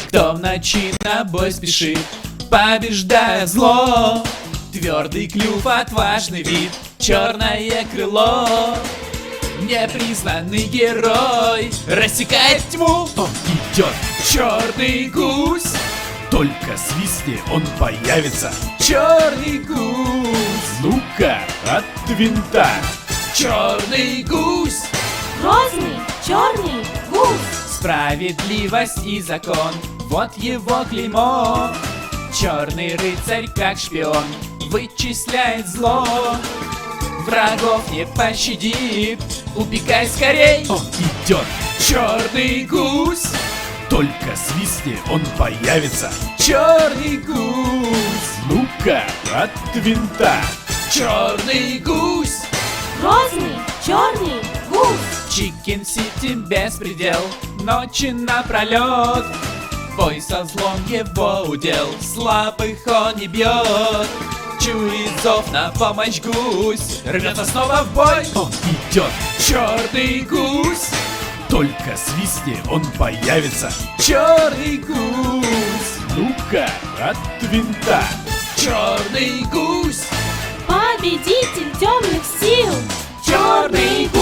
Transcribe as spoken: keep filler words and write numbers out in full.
Кто в ночи на бой спешит, побеждая зло. Твердый клюв, отважный вид, черное крыло. Непризнанный герой рассекает тьму. Он идет, Черный гусь, только свистни, он появится. черный гусь, Ну-ка, от винта. черный гусь. Грозный черный гусь. Справедливость и закон, вот его клеймо. Черный рыцарь, как шпион, вычисляет зло. Врагов не пощадит, убегай скорей. Он идет, Черный гусь, только свистни, он появится. черный гусь, Ну-ка, от винта. черный гусь. Грозный черный гусь. Чикен-Сити беспредел, ночи напролет. Бой со злом его удел, слабых он не бьет. Чует зов на помощь гусь, рвется снова в бой. Он идет, Черный гусь, только свистни, он появится. черный гусь, Ну-ка, от винта. черный гусь, Победитель темных сил. черный гусь.